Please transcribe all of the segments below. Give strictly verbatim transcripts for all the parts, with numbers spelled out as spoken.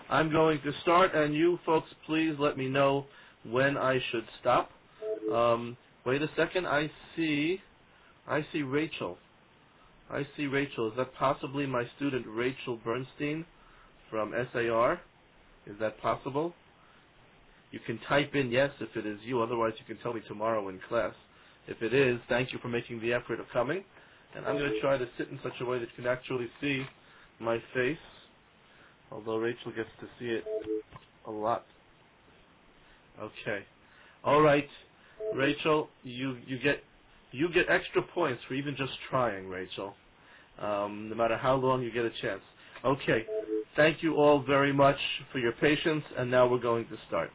I'm going to start, and you folks, please let me know when I should stop. Um, wait a second. I see, I see Rachel. I see Rachel. Is that possibly my student Rachel Bernstein from S A R? Is that possible? You can type in yes if it is you. Otherwise, you can tell me tomorrow in class. If it is, thank you for making the effort of coming. And I'm going to try to sit in such a way that you can actually see my face, although Rachel gets to see it a lot. Okay. All right, Rachel, you you get you get extra points for even just trying, Rachel. Um, no matter how long you get a chance. Okay. Thank you all very much for your patience, and now we're going to start.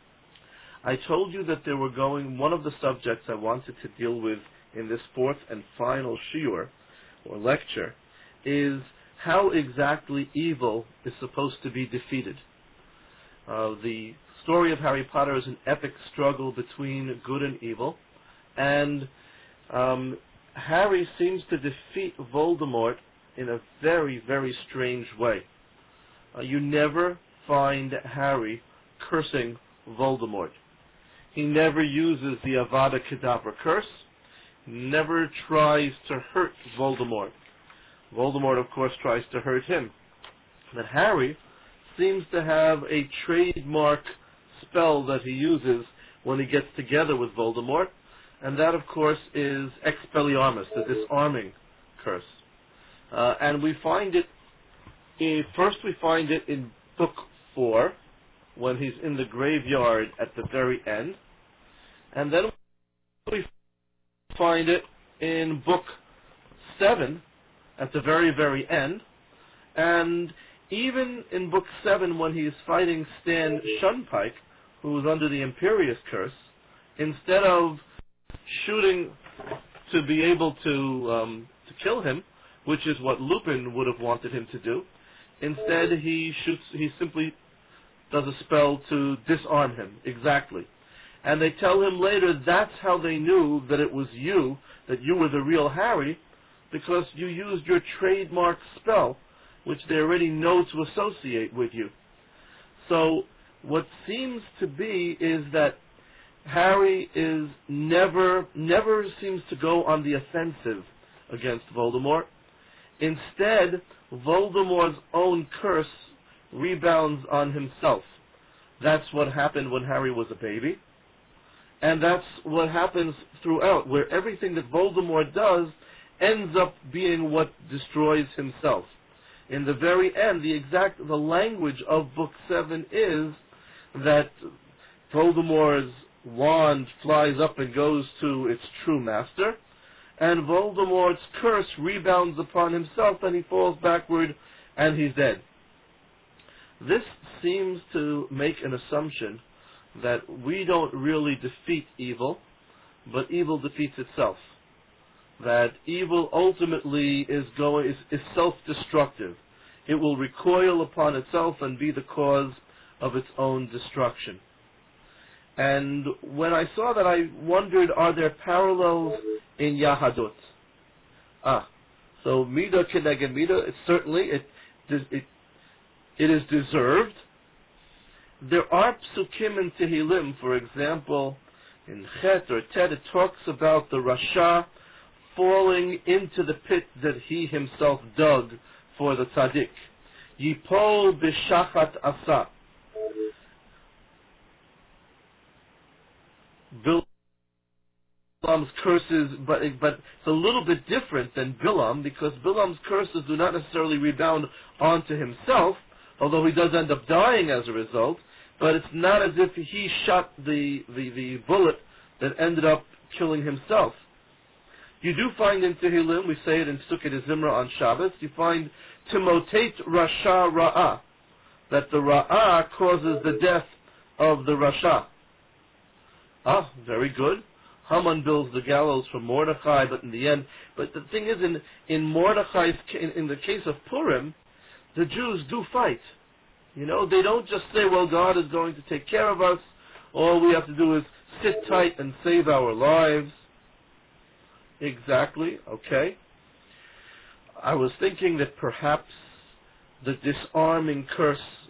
I told you that there were going, one of the subjects I wanted to deal with in this fourth and final shiur, or lecture, is how exactly evil is supposed to be defeated. Uh, the story of Harry Potter is an epic struggle between good and evil, and um, Harry seems to defeat Voldemort in a very, very strange way. Uh, you never find Harry cursing Voldemort. He never uses the Avada Kedavra curse, never tries to hurt Voldemort. Voldemort, of course, tries to hurt him. But Harry seems to have a trademark spell that he uses when he gets together with Voldemort, and that, of course, is Expelliarmus, the disarming curse. Uh, and we find it, in, first we find it in book four, when he's in the graveyard at the very end, and then we find it in book seven at the very, very end, and even in book seven when he's fighting Stan Shunpike, who is under the Imperius curse, instead of shooting to be able to um, to kill him, which is what Lupin would have wanted him to do, instead he shoots. He simply does a spell to disarm him. Exactly. And they tell him later that's how they knew that it was you, that you were the real Harry, because you used your trademark spell, which they already know to associate with you. So what seems to be is that Harry is never, never seems to go on the offensive against Voldemort. Instead, Voldemort's own curse rebounds on himself. That's what happened when Harry was a baby. And that's what happens throughout, where everything that Voldemort does ends up being what destroys himself. In the very end, the exact, the language of book seven is that Voldemort's wand flies up and goes to its true master, and Voldemort's curse rebounds upon himself, and he falls backward, and he's dead. This seems to make an assumption that we don't really defeat evil, but evil defeats itself. That evil ultimately is going is, is self-destructive. It will recoil upon itself and be the cause of its own destruction. And when I saw that, I wondered, are there parallels in Yahadut? Ah, so Midah Keneged Midah, it certainly, it, it, it is deserved. There are psukim in Tehillim, for example, in Chet or Tet, it talks about the Rasha falling into the pit that he himself dug for the tzaddik. Yipol b'shachat asa. Bilam's curses, but, but it's a little bit different than Bilam, because Bilam's curses do not necessarily rebound onto himself, although he does end up dying as a result, but it's not as if he shot the, the, the bullet that ended up killing himself. You do find in Tehillim, we say it in Sukkot Zimra on Shabbos, you find Timotate Rasha Ra'ah, that the Ra'ah causes the death of the Rasha. Ah, very good. Haman builds the gallows for Mordechai, but in the end, but the thing is, in, in Mordechai's, in, in the case of Purim, the Jews do fight. You know, they don't just say, well, God is going to take care of us. All we have to do is sit tight and save our lives. Exactly, okay. I was thinking that perhaps the disarming curse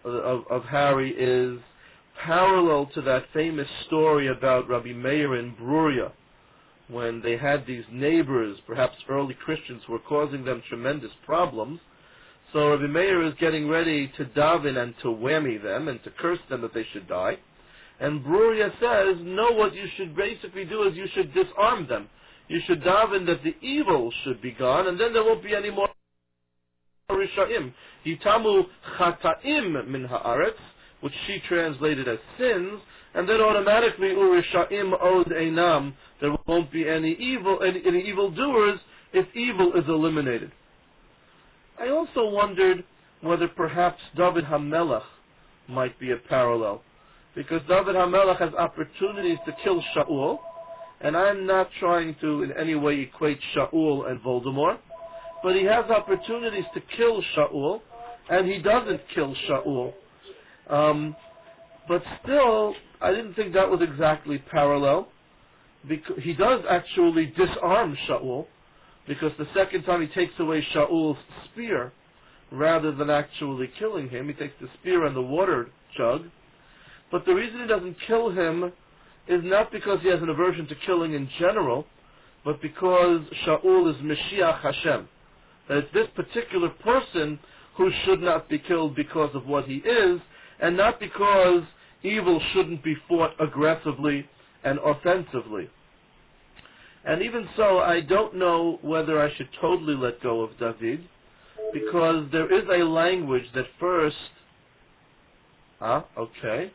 of, of Harry is parallel to that famous story about Rabbi Meir in Bruria, when they had these neighbors, perhaps early Christians, who were causing them tremendous problems. So Rabbi Meir is getting ready to daven and to whammy them and to curse them that they should die. And Bruria says, no, what you should basically do is you should disarm them. You should daven that the evil should be gone, and then there won't be any more Rishaim. Yitamu chataim min haaretz, which she translated as sins, and then automatically Urishaim od einam, there won't be any evil, any, any evil doers if evil is eliminated. I also wondered whether perhaps David HaMelech might be a parallel, because David HaMelech has opportunities to kill Shaul, and I'm not trying to in any way equate Shaul and Voldemort, but he has opportunities to kill Shaul, and he doesn't kill Shaul. Um, but still, I didn't think that was exactly parallel, because he does actually disarm Shaul, because the second time he takes away Shaul's spear, rather than actually killing him, he takes the spear and the water jug. But the reason he doesn't kill him is not because he has an aversion to killing in general, but because Shaul is Mashiach Hashem. That it's this particular person who should not be killed because of what he is, and not because evil shouldn't be fought aggressively and offensively. And even so, I don't know whether I should totally let go of David, because there is a language that first... Ah, okay.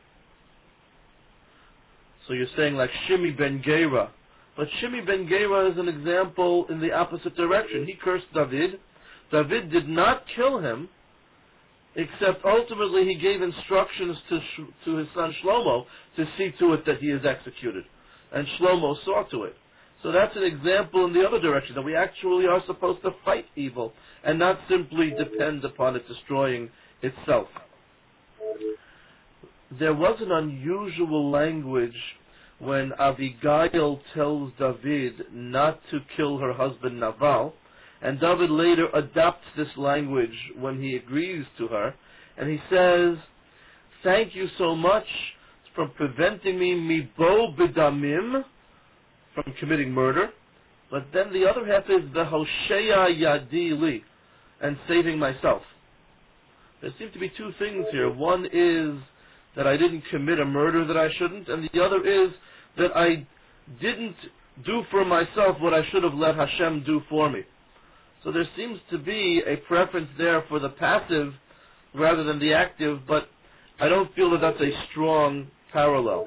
So you're saying like Shimi ben Gera. But Shimi ben Gera is an example in the opposite direction. He cursed David. David did not kill him, except ultimately he gave instructions to to his son Shlomo to see to it that he is executed. And Shlomo saw to it. So that's an example in the other direction, that we actually are supposed to fight evil and not simply depend upon it destroying itself. There was an unusual language when Abigail tells David not to kill her husband Naval, and David later adopts this language when he agrees to her, and he says, thank you so much for preventing me mibo b'damim, from committing murder, but then the other half is the Hosheya Yadi Li, and saving myself. There seem to be two things here. One is that I didn't commit a murder that I shouldn't, and the other is that I didn't do for myself what I should have let Hashem do for me. So there seems to be a preference there for the passive rather than the active, but I don't feel that that's a strong parallel.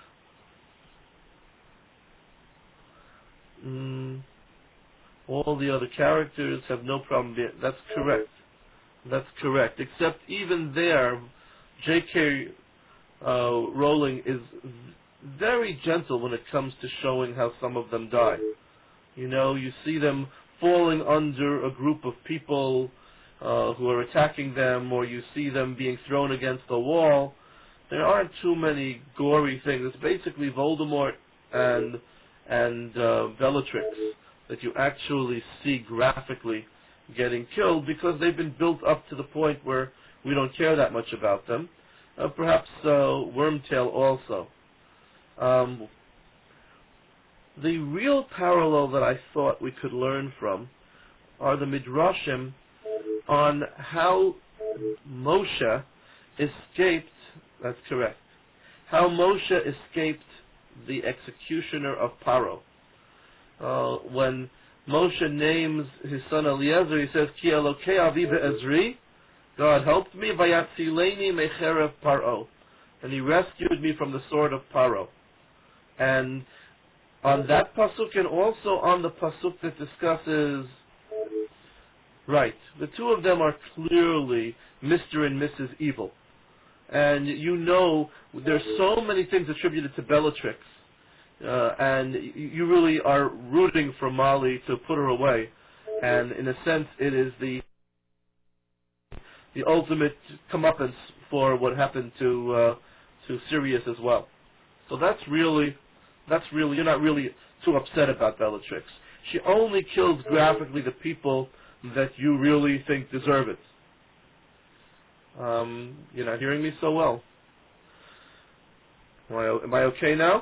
Mm, all the other characters have no problem being... That's correct. That's correct. Except even there, J K Uh, Rowling is very gentle when it comes to showing how some of them die. You know, you see them falling under a group of people uh, who are attacking them, or you see them being thrown against the wall. There aren't too many gory things. It's basically Voldemort and and uh, Bellatrix that you actually see graphically getting killed, because they've been built up to the point where we don't care that much about them. Uh, perhaps uh, Wormtail also. Um, the real parallel that I thought we could learn from are the Midrashim on how Moshe escaped, that's correct, how Moshe escaped the executioner of Paro. Uh, when Moshe names his son Eliezer, he says, Ki Elokei avi be'ezri, God helped me, vayatzileni mecherev Paro, and he rescued me from the sword of Paro. And on that pasuk, and also on the pasuk that discusses, right, the two of them are clearly Mister and Missus Evil. And you know, there's so many things attributed to Bellatrix, uh, and you really are rooting for Molly to put her away. And in a sense, it is the the ultimate comeuppance for what happened to uh, to Sirius as well. So that's really, that's really, you're not really too upset about Bellatrix. She only kills graphically the people that you really think deserve it. Um, you're not hearing me so well. Am I, am I okay now?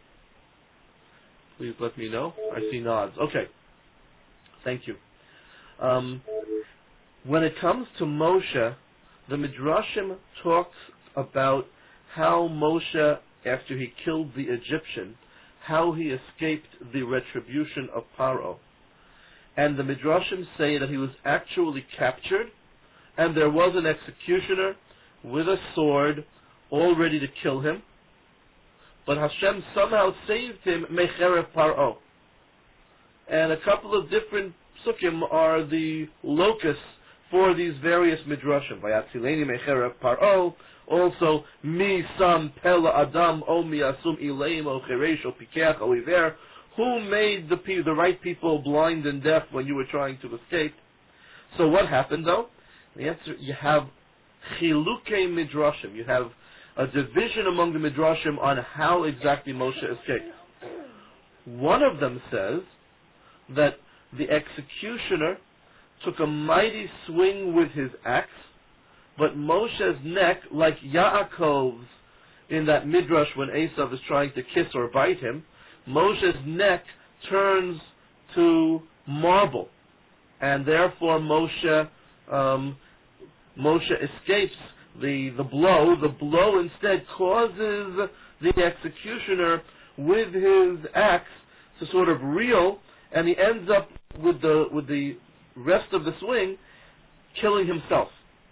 Please let me know. I see nods. Okay. Thank you. Um, when it comes to Moshe, the Midrashim talks about how Moshe, after he killed the Egyptian, how he escaped the retribution of Paro. And the Midrashim say that he was actually captured, and there was an executioner with a sword all ready to kill him, but Hashem somehow saved him, Mecherev Paro. And a couple of different psukim are the locus for these various midrashim. Vayatzileni Mecherev Paro, also Mi Sam Pela Adam O Mi Asum Ileim O Cheresh O Pikeach O Iver, who made the pe- the right people blind and deaf when you were trying to escape. So what happened though? The answer, you have Chilukei Midrashim. You have a division among the Midrashim on how exactly Moshe escaped. One of them says that the executioner took a mighty swing with his axe, but Moshe's neck, like Yaakov's in that Midrash when Esav is trying to kiss or bite him, Moshe's neck turns to marble, and therefore Moshe um, Moshe escapes the, the blow. The blow instead causes the executioner with his axe to sort of reel, and he ends up with the with the rest of the swing killing himself,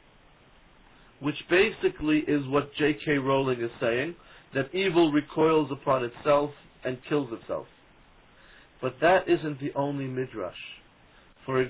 which basically is what J K Rowling is saying, that evil recoils upon itself and kills itself. But that isn't the only midrash. For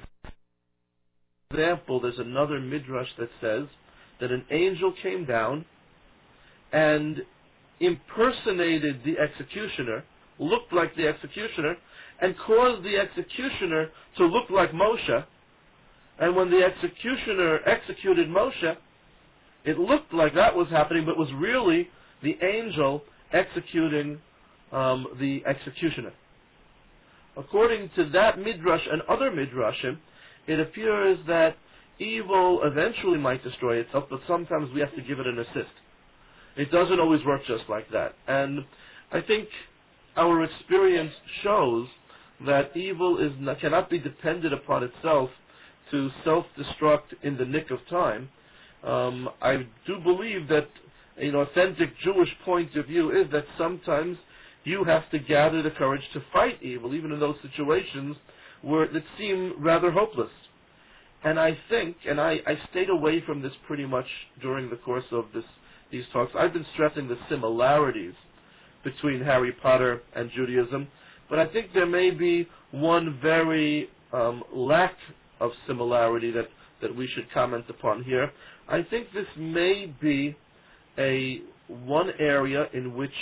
example, there's another midrash that says that an angel came down and impersonated the executioner, looked like the executioner, and caused the executioner to look like Moshe. And when the executioner executed Moshe, it looked like that was happening, but was really the angel executing um, the executioner. According to that midrash and other midrashim, it appears that evil eventually might destroy itself, but sometimes we have to give it an assist. It doesn't always work just like that. And I think our experience shows that evil is not, cannot be dependent upon itself to self-destruct in the nick of time. Um, I do believe that an authentic Jewish point of view is that sometimes you have to gather the courage to fight evil, even in those situations where that seem rather hopeless. And I think, and I, I stayed away from this pretty much during the course of this these talks. I've been stressing the similarities between Harry Potter and Judaism, but I think there may be one very um, lack of similarity that, that we should comment upon here. I think this may be a one area in which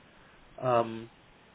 um,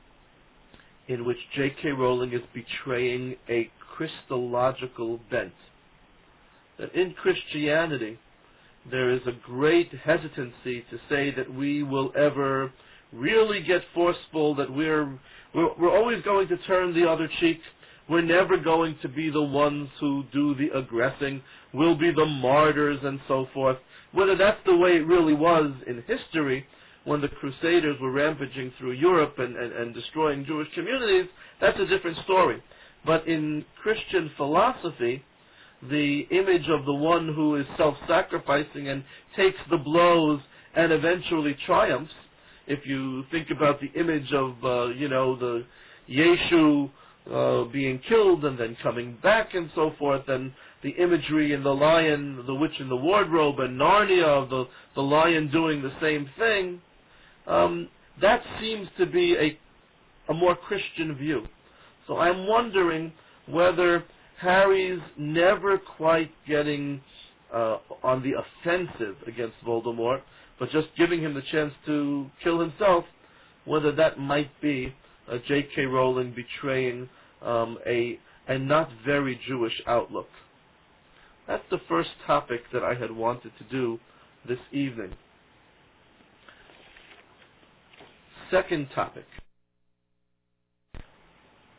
in which J K Rowling is betraying a Christological bent. That in Christianity, there is a great hesitancy to say that we will ever really get forceful, that we're, we're, we're always going to turn the other cheek. We're never going to be the ones who do the aggressing. We'll be the martyrs and so forth. Whether that's the way it really was in history, when the Crusaders were rampaging through Europe and, and, and destroying Jewish communities, that's a different story. But in Christian philosophy, the image of the one who is self-sacrificing and takes the blows and eventually triumphs. If you think about the image of, uh, you know, the Yeshu uh, being killed and then coming back and so forth, and the imagery in the lion, the witch in the wardrobe, and Narnia of the, the lion doing the same thing, um, that seems to be a, a more Christian view. So I'm wondering whether Harry's never quite getting uh, on the offensive against Voldemort, but just giving him the chance to kill himself, whether that might be uh, J K Rowling betraying um, a, a not very Jewish outlook. That's the first topic that I had wanted to do this evening. Second topic.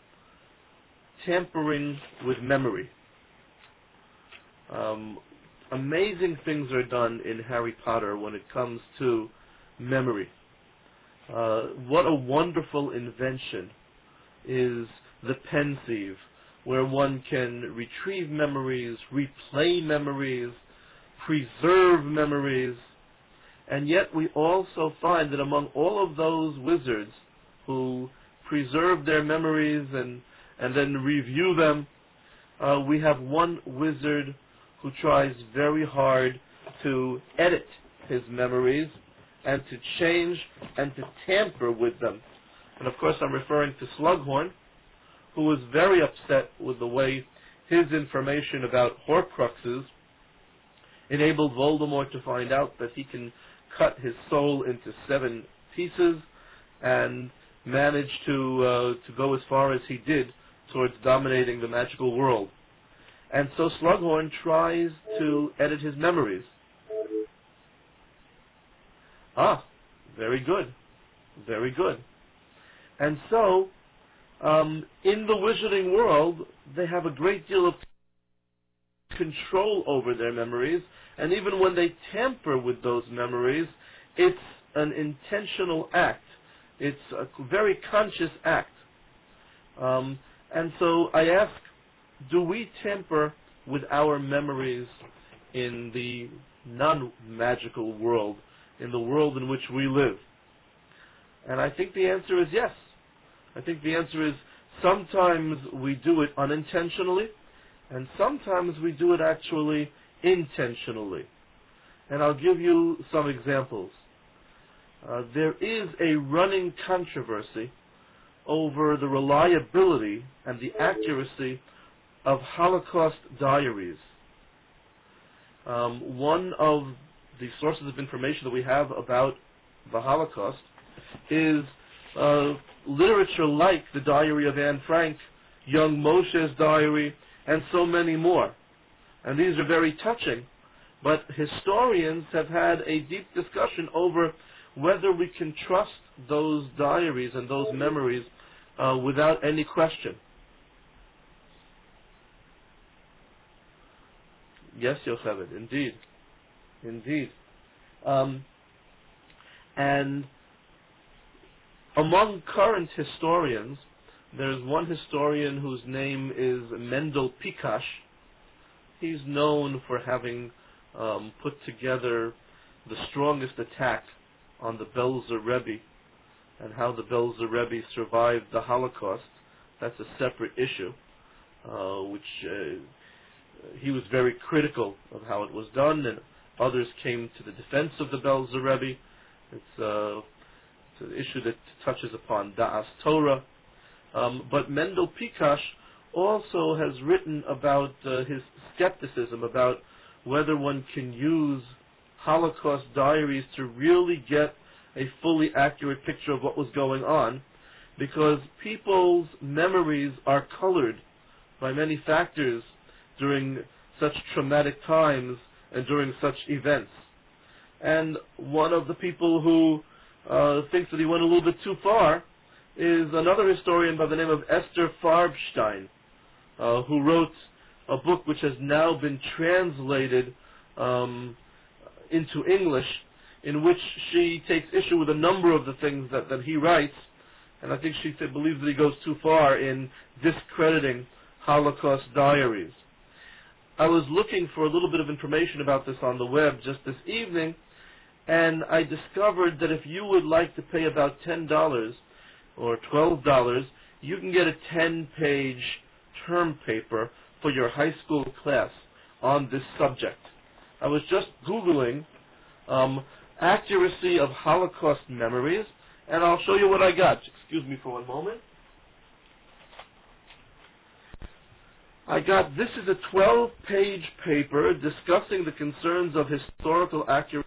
Tampering with memory. Um, amazing things are done in Harry Potter when it comes to memory. Uh, what a wonderful invention is the Pensieve, where one can retrieve memories, replay memories, preserve memories, and yet we also find that among all of those wizards who preserve their memories and, and then review them, uh, we have one wizard who tries very hard to edit his memories and to change and to tamper with them. And of course I'm referring to Slughorn, who was very upset with the way his information about Horcruxes enabled Voldemort to find out that he can cut his soul into seven pieces and manage to uh, to go as far as he did towards dominating the magical world. And so Slughorn tries to edit his memories. Ah, very good. Very good. And so, um, in the wizarding world, they have a great deal of control over their memories, and even when they tamper with those memories, it's an intentional act. It's a very conscious act. Um, and so I ask, do we tamper with our memories in the non-magical world, in the world in which we live? And I think the answer is yes. I think the answer is sometimes we do it unintentionally, and sometimes we do it actually intentionally. And I'll give you some examples. Uh, there is a running controversy over the reliability and the accuracy of Holocaust diaries. Um, one of the sources of information that we have about the Holocaust is uh, literature like the Diary of Anne Frank, Young Moshe's diary, and so many more. And these are very touching, but historians have had a deep discussion over whether we can trust those diaries and those memories uh, without any question. Yes, Yocheved, indeed. Indeed. Um, and among current historians, there's one historian whose name is Mendel Pikash. He's known for having um, put together the strongest attack on the Belzer Rebbe and how the Belzer Rebbe survived the Holocaust. That's a separate issue, uh, which uh, he was very critical of how it was done, and others came to the defense of the Belzer Rebbe. It's, uh, it's an issue that touches upon Da'as Torah. Um, but Mendel Pikash also has written about uh, his skepticism about whether one can use Holocaust diaries to really get a fully accurate picture of what was going on, because people's memories are colored by many factors during such traumatic times and during such events. And one of the people who uh, thinks that he went a little bit too far is another historian by the name of Esther Farbstein, uh, who wrote a book which has now been translated um, into English, in which she takes issue with a number of the things that, that he writes, and I think she th- believes that he goes too far in discrediting Holocaust diaries. I was looking for a little bit of information about this on the web just this evening, and I discovered that if you would like to pay about ten dollars or twelve dollars, you can get a ten-page term paper for your high school class on this subject. I was just Googling um, accuracy of Holocaust memories, and I'll show you what I got. Excuse me for one moment. I got, this is a twelve-page paper discussing the concerns of historical accuracy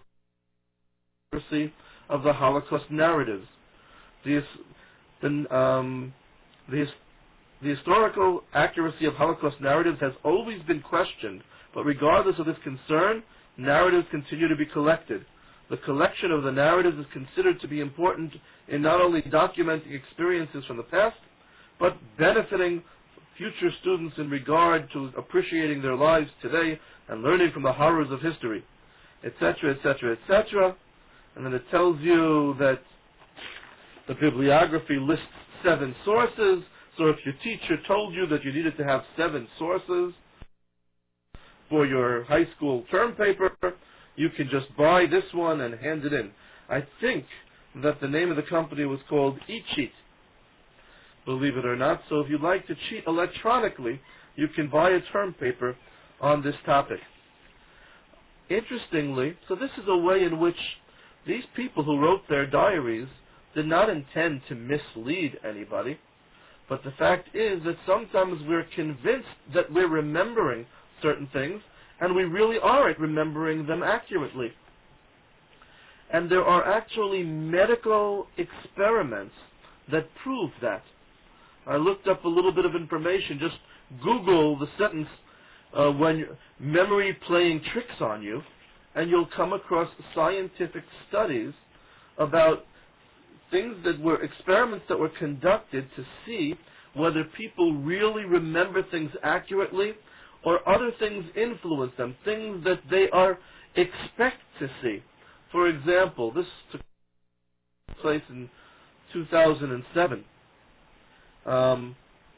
of the Holocaust narratives. The, the, um, the, the historical accuracy of Holocaust narratives has always been questioned, but regardless of this concern, narratives continue to be collected. The collection of the narratives is considered to be important in not only documenting experiences from the past, but benefiting future students in regard to appreciating their lives today and learning from the horrors of history, et cetera, et cetera, et cetera. And then it tells you that the bibliography lists seven sources. So if your teacher told you that you needed to have seven sources for your high school term paper, you can just buy this one and hand it in. I think that the name of the company was called eCheat, believe it or not. So if you'd like to cheat electronically, you can buy a term paper on this topic. Interestingly, so this is a way in which these people who wrote their diaries did not intend to mislead anybody, but the fact is that sometimes we're convinced that we're remembering certain things, and we really aren't remembering them accurately. And there are actually medical experiments that prove that. I looked up a little bit of information. Just Google the sentence, uh, when memory playing tricks on you, and you'll come across scientific studies about things that were, experiments that were conducted to see whether people really remember things accurately or other things influence them, things that they are expect to see. For example, this took place in two thousand seven. Um,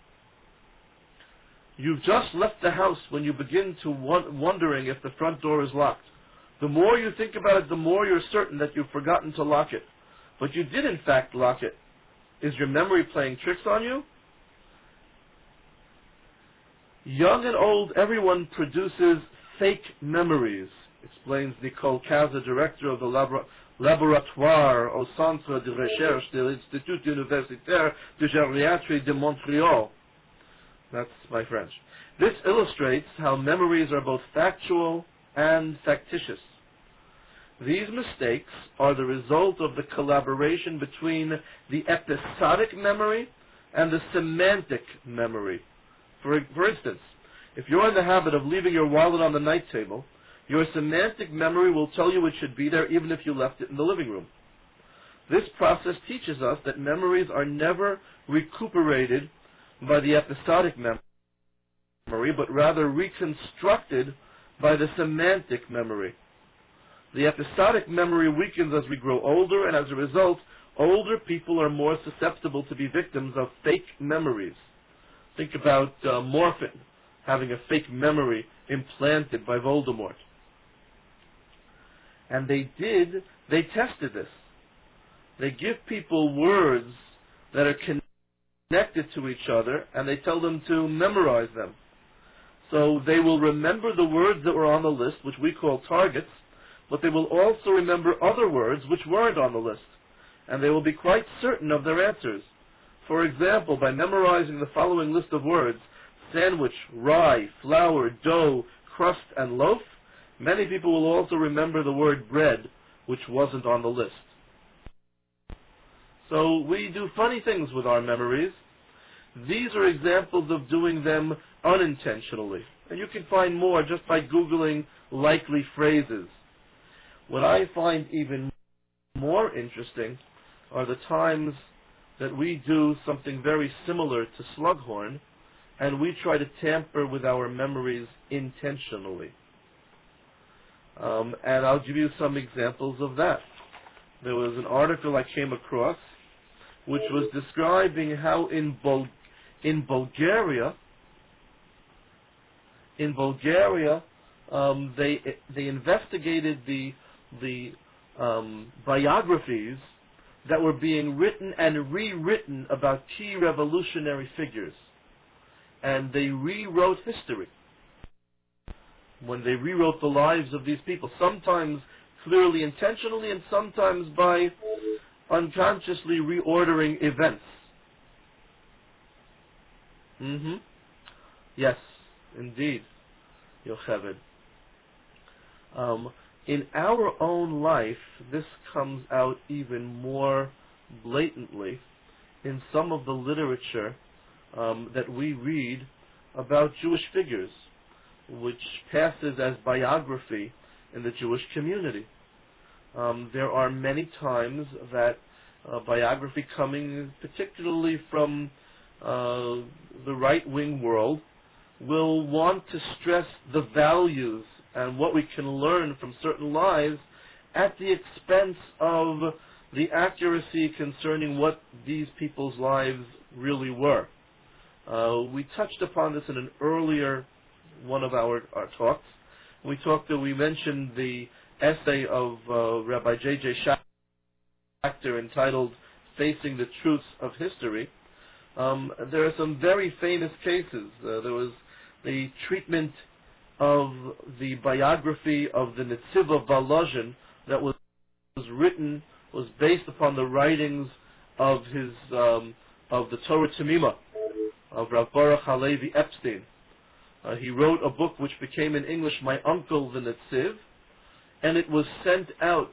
you've just left the house when you begin to won- wondering if the front door is locked. The more you think about it, the more you're certain that you've forgotten to lock it. But you did in fact lock it. Is your memory playing tricks on you? Young and old, everyone produces fake memories, explains Nicole Kaza, director of the labor- Laboratoire au Centre de Recherche de l'Institut Universitaire de Gériatrie de Montréal. That's my French. This illustrates how memories are both factual and factitious. These mistakes are the result of the collaboration between the episodic memory and the semantic memory. For, for instance, if you're in the habit of leaving your wallet on the night table, your semantic memory will tell you it should be there even if you left it in the living room. This process teaches us that memories are never recuperated by the episodic memory, but rather reconstructed by the semantic memory. The episodic memory weakens as we grow older, and as a result, older people are more susceptible to be victims of fake memories. Think about uh, Morphin having a fake memory implanted by Voldemort. And they did, they tested this. They give people words that are connected to each other, and they tell them to memorize them. So they will remember the words that were on the list, which we call targets, but they will also remember other words which weren't on the list, and they will be quite certain of their answers. For example, by memorizing the following list of words: sandwich, rye, flour, dough, crust, and loaf, many people will also remember the word bread, which wasn't on the list. So we do funny things with our memories. These are examples of doing them unintentionally. And you can find more just by Googling likely phrases. What I find even more interesting are the times that we do something very similar to Slughorn, and we try to tamper with our memories intentionally. Um, and I'll give you some examples of that. There was an article I came across which was describing how in Bul- in Bulgaria, in Bulgaria, um, they they investigated the the um, biographies that were being written and rewritten about key revolutionary figures, and they rewrote history. When they rewrote the lives of these people, sometimes clearly intentionally and sometimes by unconsciously reordering events. Mm-hmm. Yes, indeed, Yocheved. Um, in our own life, this comes out even more blatantly in some of the literature um, that we read about Jewish figures, which passes as biography in the Jewish community. Um, there are many times that uh, biography coming particularly from uh, the right-wing world will want to stress the values and what we can learn from certain lives at the expense of the accuracy concerning what these people's lives really were. Uh, we touched upon this in an earlier one of our, our talks. We talked that we mentioned the essay of uh, Rabbi J J Schachter entitled Facing the Truths of History. Um, there are some very famous cases. Uh, there was the treatment of the biography of the Netziva Volozhin that was, was written, was based upon the writings of his um, of the Torah Temimah of Rav Baruch Halevi Epstein. Uh, he wrote a book which became in English My Uncle the Netziv, and it was sent out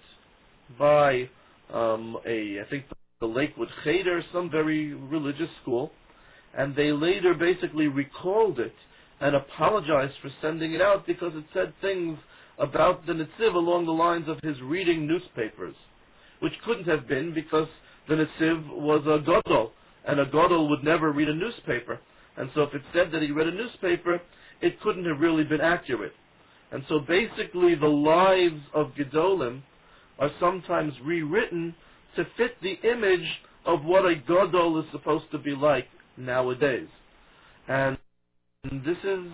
by um, a, I think, the Lakewood Cheder, some very religious school, and they later basically recalled it and apologized for sending it out because it said things about the Netziv along the lines of his reading newspapers, which couldn't have been because the Netziv was a Gadol, and a Gadol would never read a newspaper. And so if it said that he read a newspaper, it couldn't have really been accurate. And so basically the lives of Gedolim are sometimes rewritten to fit the image of what a Gadol is supposed to be like nowadays. And this is,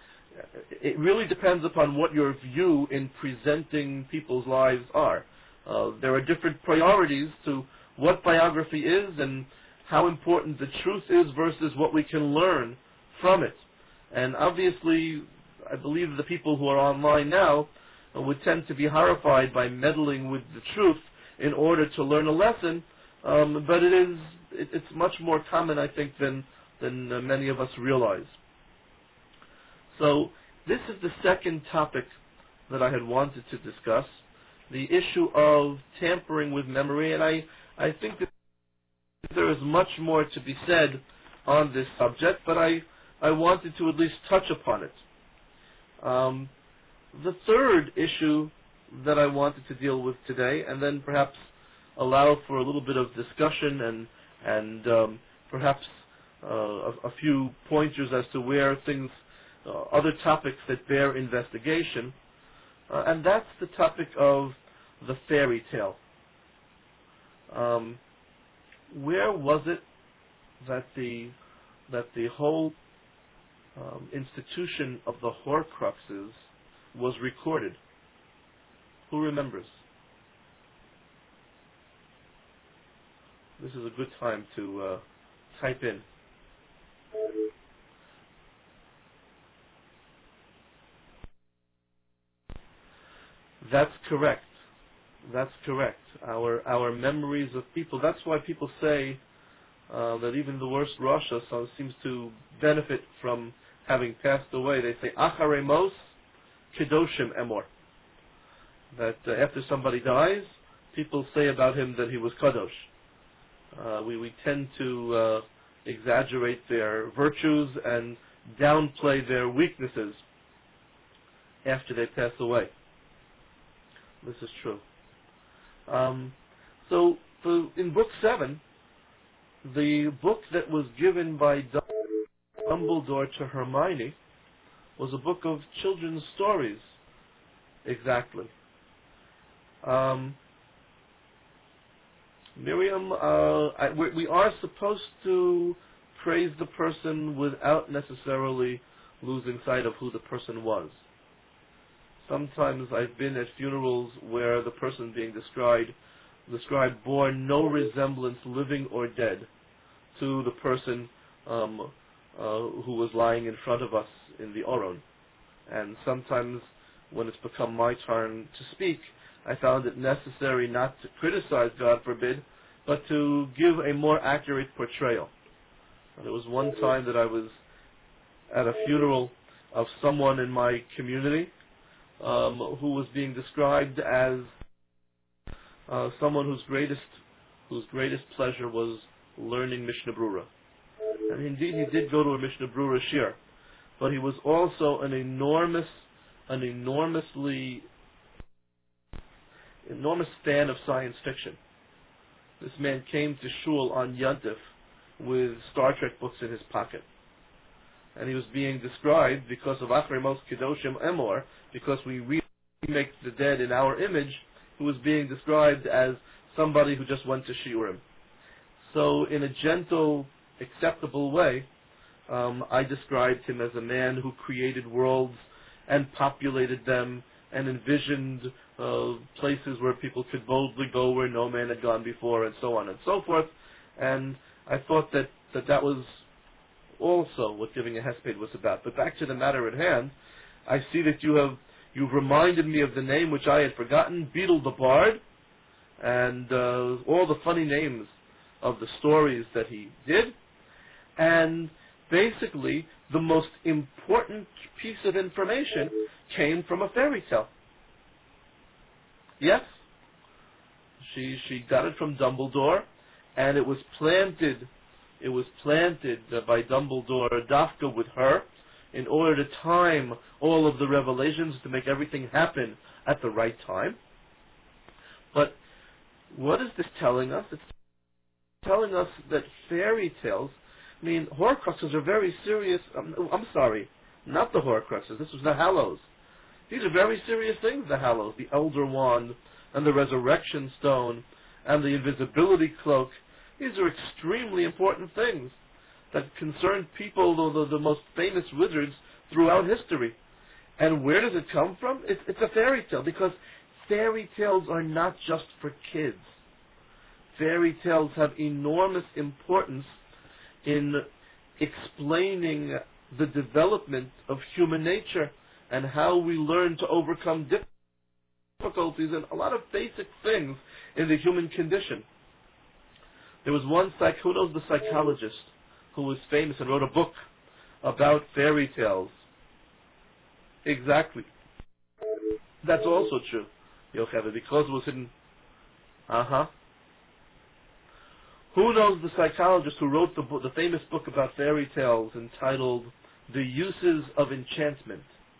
it really depends upon what your view in presenting people's lives are. Uh, there are different priorities to what biography is and how important the truth is versus what we can learn from it. And obviously, I believe the people who are online now uh, would tend to be horrified by meddling with the truth in order to learn a lesson, um, but it is it, it's much more common, I think, than than uh, many of us realize. So this is the second topic that I had wanted to discuss, the issue of tampering with memory, and I, I think that there is much more to be said on this subject, but I, I wanted to at least touch upon it. Um, the third issue that I wanted to deal with today, and then perhaps allow for a little bit of discussion and and um, perhaps uh, a, a few pointers as to where things, uh, other topics that bear investigation, uh, and that's the topic of the fairy tale. Um, where was it that the that the whole um, institution of the Horcruxes was recorded? Who remembers? This is a good time to uh, type in. That's correct. That's correct. Our our memories of people. That's why people say uh, that even the worst Rasha so seems to benefit from having passed away. They say Acharei Mos Kedoshim Emor. That uh, after somebody dies, people say about him that he was kadosh. Uh, we we tend to uh, exaggerate their virtues and downplay their weaknesses after they pass away. This is true. Um, so, for, in Book seven, the book that was given by Dumbledore to Hermione was a book of children's stories, exactly. Um, Miriam, uh, I, we, we are supposed to praise the person without necessarily losing sight of who the person was. Sometimes I've been at funerals where the person being described described bore no resemblance, living or dead, to the person um, uh, who was lying in front of us in the Oron. And sometimes when it's become my turn to speak, I found it necessary not to criticize, God forbid, but to give a more accurate portrayal. And there was one time that I was at a funeral of someone in my community um, who was being described as uh, someone whose greatest whose greatest pleasure was learning Mishnah Brura. And indeed, he did go to a Mishnah Brura shir, but he was also an enormous, an enormously enormous fan of science fiction. This man came to shul on Yontif with Star Trek books in his pocket. And he was being described because of Achremos Kedoshim Emor, because we remake the dead in our image, who was being described as somebody who just went to Shiurim. So in a gentle, acceptable way, um, I described him as a man who created worlds and populated them and envisioned uh, places where people could boldly go where no man had gone before, and so on and so forth. And I thought that that, that was also what Giving a Hesped was about. But back to the matter at hand, I see that you have you've reminded me of the name which I had forgotten, Beetle the Bard, and uh, all the funny names of the stories that he did. And basically, the most important piece of information came from a fairy tale. Yes, she she got it from Dumbledore, and it was planted. It was planted uh, by Dumbledore, Dafka, with her, in order to time all of the revelations to make everything happen at the right time. But what is this telling us? It's telling us that fairy tales, I mean, Horcruxes are very serious. Um, I'm sorry, not the Horcruxes. This was the Hallows. These are very serious things, the Hallows, the Elder Wand, and the Resurrection Stone, and the Invisibility Cloak. These are extremely important things that concern people, the, the, the most famous wizards throughout history. And where does it come from? It's, it's a fairy tale, because fairy tales are not just for kids. Fairy tales have enormous importance in explaining the development of human nature and how we learn to overcome difficulties and a lot of basic things in the human condition. There was one psych, who knows the psychologist, who was famous and wrote a book about fairy tales. Exactly. That's also true, Yocheved, because it was in... Uh-huh. Who knows the psychologist who wrote the book, the famous book about fairy tales entitled The Uses of Enchantment?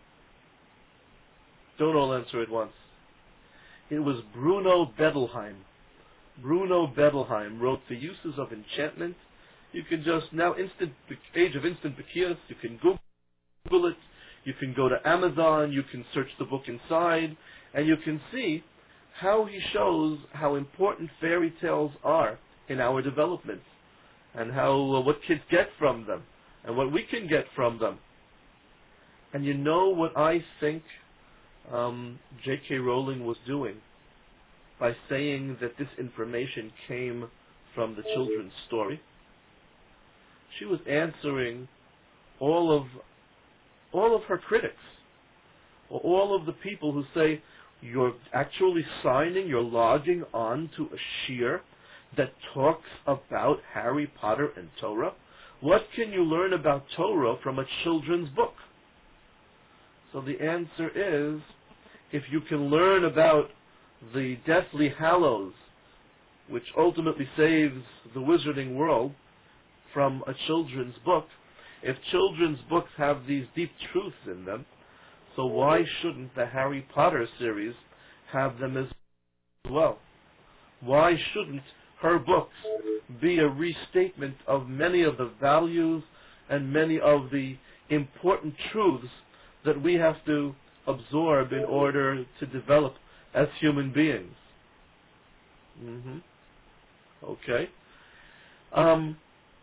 Don't all answer at once. It was Bruno Bettelheim. Bruno Bettelheim wrote The Uses of Enchantment. You can just, now, instant age of instant Bekias, you can Google it, you can go to Amazon, you can search the book inside, and you can see how he shows how important fairy tales are in our development, and how uh, what kids get from them, and what we can get from them. And you know what I think um, J K Rowling was doing by saying that this information came from the children's story? She was answering all of all of her critics, or all of the people who say you're actually signing, you're logging on to a shiur that talks about Harry Potter and Torah. What can you learn about Torah from a children's book? So the answer is, if you can learn about the Deathly Hallows, which ultimately saves the wizarding world, from a children's book, if children's books have these deep truths in them, so why shouldn't the Harry Potter series have them as well? Why shouldn't her books be a restatement of many of the values and many of the important truths that we have to absorb in order to develop as human beings? Mm-hmm. Okay. Um,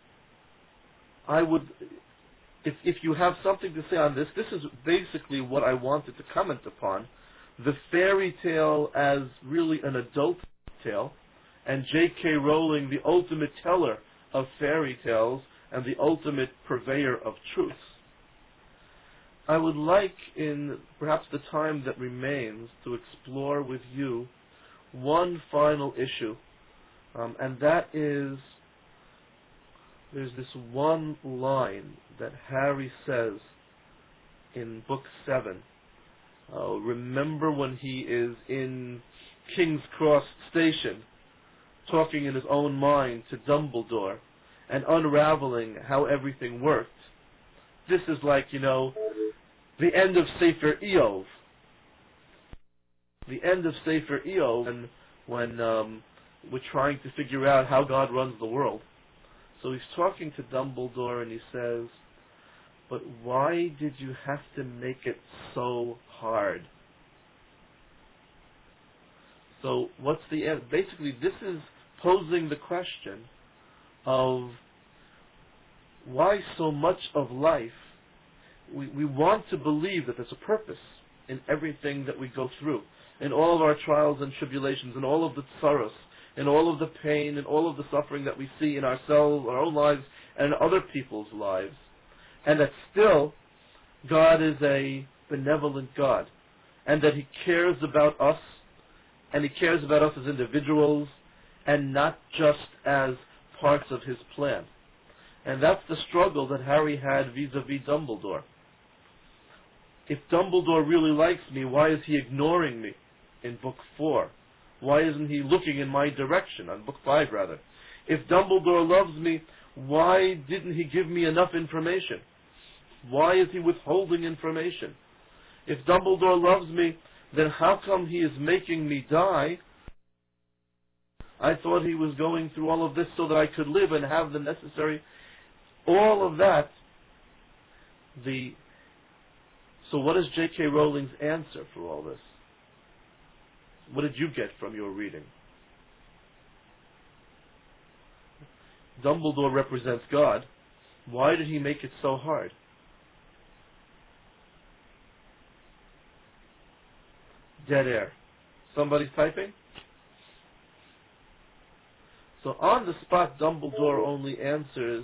I would, if if you have something to say on this, this is basically what I wanted to comment upon. The fairy tale as really an adult tale, and J K Rowling, the ultimate teller of fairy tales and the ultimate purveyor of truths. I would like, in perhaps the time that remains, to explore with you one final issue, um, and that is, there's this one line that Harry says in Book seven. Uh, remember when he is in King's Cross Station, talking in his own mind to Dumbledore and unraveling how everything worked. This is like, you know, the end of Sefer Eov. The end of Sefer Eov, when, when um, we're trying to figure out how God runs the world. So he's talking to Dumbledore and he says, but why did you have to make it so hard? So what's the end? Basically, this is posing the question of why so much of life, we, we want to believe that there's a purpose in everything that we go through, in all of our trials and tribulations, in all of the tsaros, in all of the pain, and all of the suffering that we see in ourselves, our own lives, and in other people's lives, and that still God is a benevolent God, and that He cares about us, and He cares about us as individuals, and not just as parts of His plan. And that's the struggle that Harry had vis-a-vis Dumbledore. If Dumbledore really likes me, why is he ignoring me in book four? Why isn't he looking in my direction, on book five rather? If Dumbledore loves me, why didn't he give me enough information? Why is he withholding information? If Dumbledore loves me, then how come he is making me die? I thought he was going through all of this so that I could live and have the necessary, all of that. The So what is J K. Rowling's answer for all this? What did you get from your reading? Dumbledore represents God. Why did he make it so hard? Dead air. Somebody's typing? So on the spot, Dumbledore only answers...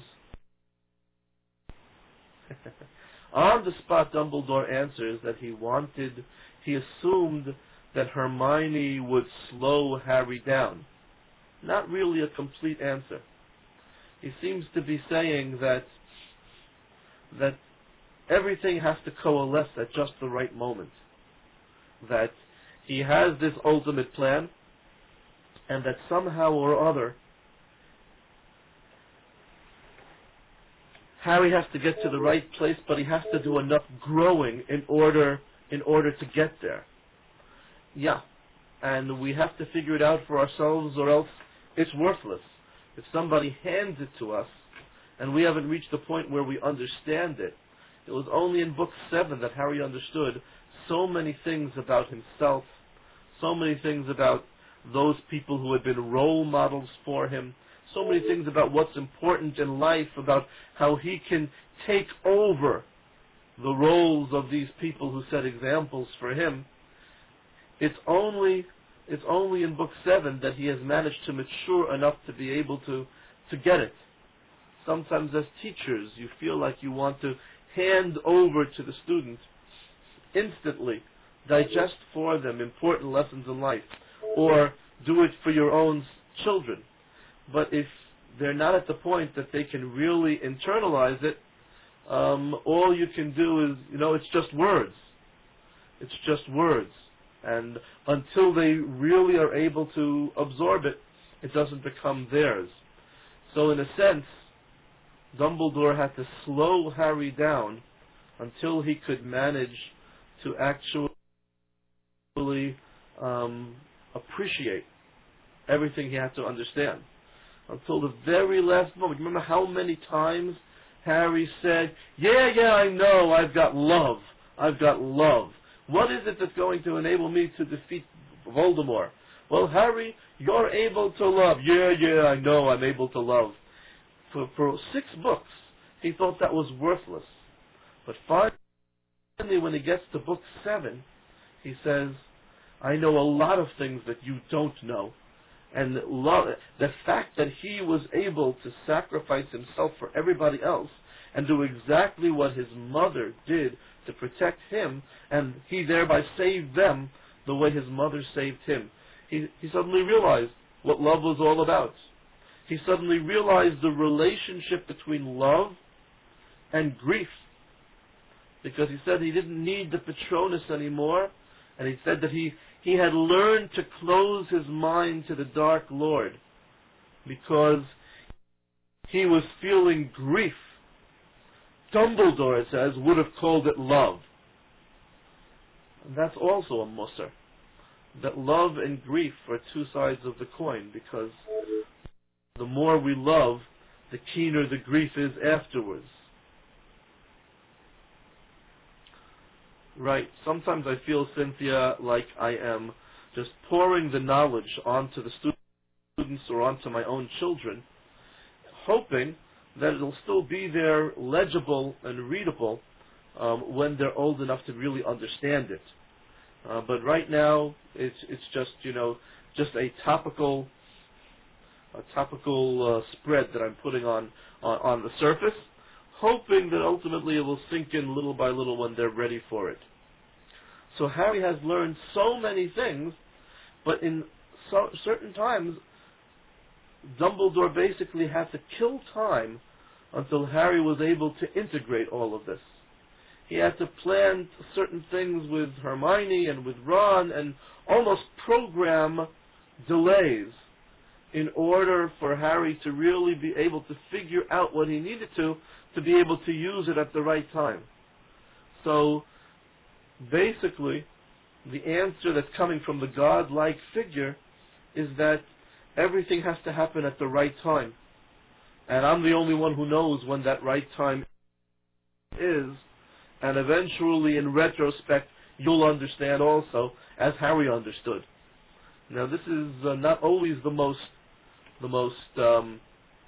on the spot, Dumbledore answers that he wanted, he assumed that Hermione would slow Harry down. Not really a complete answer. He seems to be saying that that everything has to coalesce at just the right moment. That he has this ultimate plan, and that somehow or other Harry has to get to the right place, but he has to do enough growing in order in order to get there. Yeah, and we have to figure it out for ourselves, or else it's worthless. If somebody hands it to us, and we haven't reached the point where we understand it, it was only in book seven that Harry understood so many things about himself, so many things about those people who had been role models for him, so many things about what's important in life, about how he can take over the roles of these people who set examples for him. It's only it's only in book seven that he has managed to mature enough to be able to, to get it. Sometimes as teachers, you feel like you want to hand over to the student instantly, digest for them important lessons in life, or do it for your own children. But if they're not at the point that they can really internalize it, um, all you can do is, you know, it's just words. It's just words. And until they really are able to absorb it, it doesn't become theirs. So in a sense, Dumbledore had to slow Harry down until he could manage to actually um, appreciate everything he had to understand. Until the very last moment. Remember how many times Harry said, yeah, yeah, I know, I've got love. I've got love. What is it that's going to enable me to defeat Voldemort? Well, Harry, you're able to love. Yeah, yeah, I know I'm able to love. For, for six books, he thought that was worthless. But finally, when he gets to book seven, he says, I know a lot of things that you don't know. And love, the fact that he was able to sacrifice himself for everybody else and do exactly what his mother did to protect him, and he thereby saved them the way his mother saved him. He, he suddenly realized what love was all about. He suddenly realized the relationship between love and grief. Because he said he didn't need the Patronus anymore, and he said that he, he had learned to close his mind to the Dark Lord because he was feeling grief. Dumbledore, it says, would have called it love. And that's also a musar. That love and grief are two sides of the coin, because the more we love, the keener the grief is afterwards. Right. Sometimes I feel, Cynthia, like I am just pouring the knowledge onto the students or onto my own children, hoping that it'll still be there, legible and readable, um, when they're old enough to really understand it. Uh, but right now, it's it's just you know just a topical a topical uh, spread that I'm putting on, on on the surface, hoping that ultimately it will sink in little by little when they're ready for it. So Harry has learned so many things, but in so, certain times, Dumbledore basically had to kill time until Harry was able to integrate all of this. He had to plan certain things with Hermione and with Ron and almost program delays in order for Harry to really be able to figure out what he needed to, to be able to use it at the right time. So, basically, the answer that's coming from the God-like figure is that everything has to happen at the right time. And I'm the only one who knows when that right time is. And eventually, in retrospect, you'll understand also, as Harry understood. Now, this is uh, not always the most, the most um,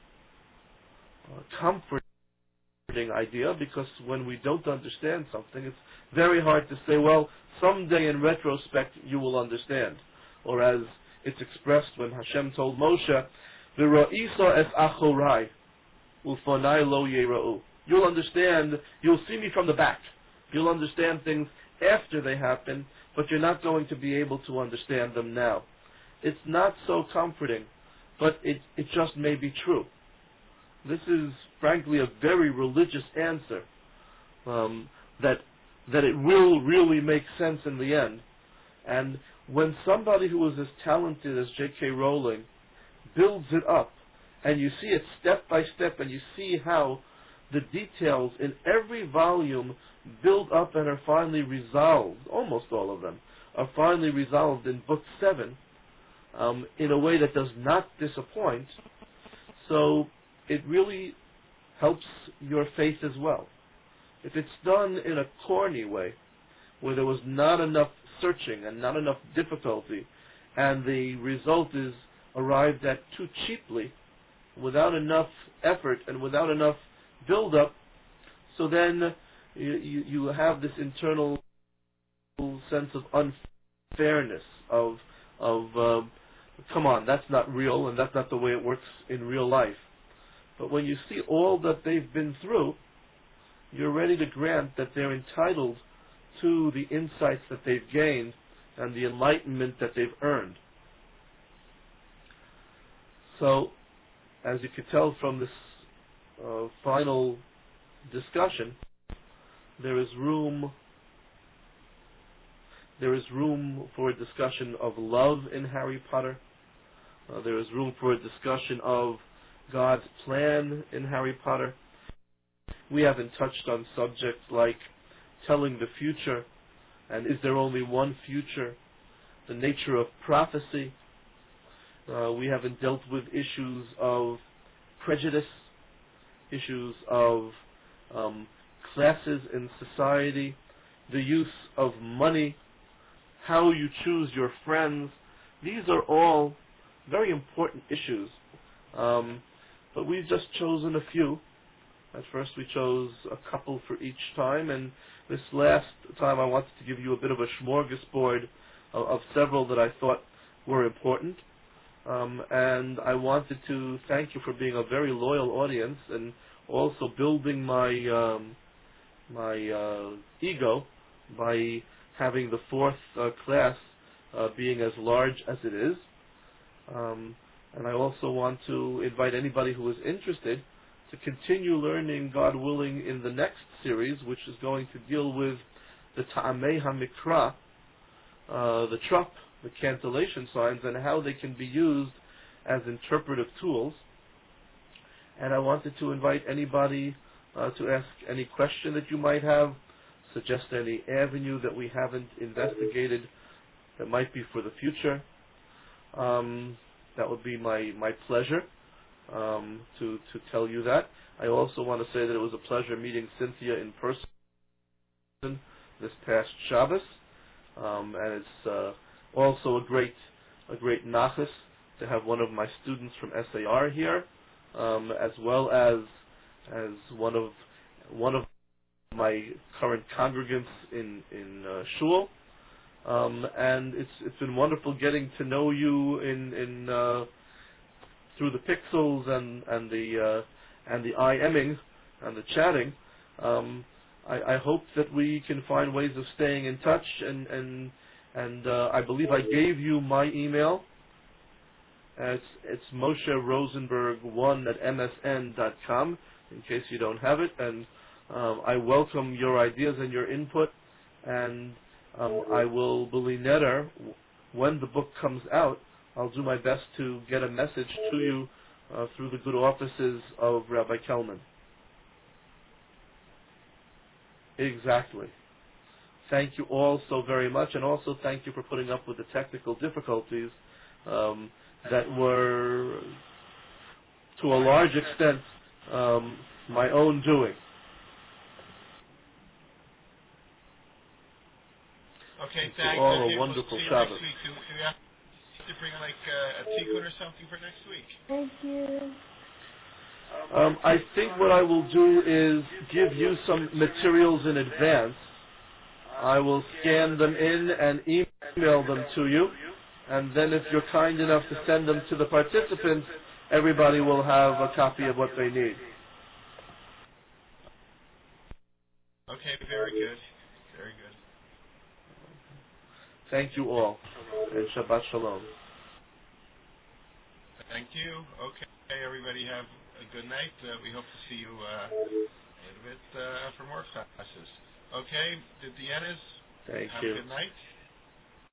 uh, comforting idea, because when we don't understand something, it's very hard to say, well, someday in retrospect you will understand. Or as it's expressed when Hashem told Moshe, "V'ra'isa es achorai, u'fonai lo yera'u." You'll understand, you'll see me from the back. You'll understand things after they happen, but you're not going to be able to understand them now. It's not so comforting, but it, it just may be true. This is, frankly, a very religious answer, um, that that it will really make sense in the end. And when somebody who is as talented as J K Rowling builds it up, and you see it step by step, and you see how the details in every volume build up and are finally resolved, almost all of them, are finally resolved in book seven, um, in a way that does not disappoint. So it really helps your faith as well. If it's done in a corny way, where there was not enough searching and not enough difficulty, and the result is arrived at too cheaply, without enough effort and without enough build-up, so then you, you, you have this internal sense of unfairness, of, of uh, come on, that's not real, and that's not the way it works in real life. But when you see all that they've been through, you're ready to grant that they're entitled to the insights that they've gained and the enlightenment that they've earned. So, as you could tell from this uh, final discussion, there is room there is room for a discussion of love in Harry Potter. Uh, there is room for a discussion of God's plan in Harry Potter. We haven't touched on subjects like telling the future, and is there only one future? The nature of prophecy. Uh, we haven't dealt with issues of prejudice, issues of um, classes in society, the use of money, how you choose your friends. These are all very important issues. Um, but we've just chosen a few. At first we chose a couple for each time, and this last time I wanted to give you a bit of a smorgasbord of, of several that I thought were important. Um, and I wanted to thank you for being a very loyal audience and also building my um, my uh, ego by having the fourth uh, class uh, being as large as it is. Um, and I also want to invite anybody who is interested to continue learning, God willing, in the next series, which is going to deal with the Ta'amei HaMikra, uh, the Trup, the cantillation signs, and how they can be used as interpretive tools. And I wanted to invite anybody uh, to ask any question that you might have, suggest any avenue that we haven't investigated that might be for the future. Um, that would be my, my pleasure. um, to to tell you that. I also want to say that it was a pleasure meeting Cynthia in person this past Shabbos, um, and it's uh, also a great a great nachas to have one of my students from S A R here, um, as well as as one of one of my current congregants in in uh, shul, um, and it's it's been wonderful getting to know you in in uh, through the pixels and and the uh, and the IMing and the chatting. Um, I, I hope that we can find ways of staying in touch, and and and uh, I believe I gave you my email. Uh, it's it's Moshe Rosenberg one at M S N dot com in case you don't have it, and um, I welcome your ideas and your input, and um, I will believe netter when the book comes out. I'll do my best to get a message to you uh, through the good offices of Rabbi Kelman. Exactly. Thank you all so very much, and also thank you for putting up with the technical difficulties um, that were, to a large extent, um, my own doing. Okay, It's thanks. all Okay, a wonderful we'll see you Shabbos. next week. Do, do we have to bring like uh, a tikkun or something for next week? Thank you. Um, I think what I will do is give you some materials in advance. I will scan them in and email them to you, and then if you're kind enough to send them to the participants, everybody will have a copy of what they need. Okay, very good. Very good. Thank you all, and Shabbat Shalom. Thank you. Okay, everybody have a good night. Uh, we hope to see you uh, a little bit uh, for more classes. Okay, the Deannas, Thank have you. a good night.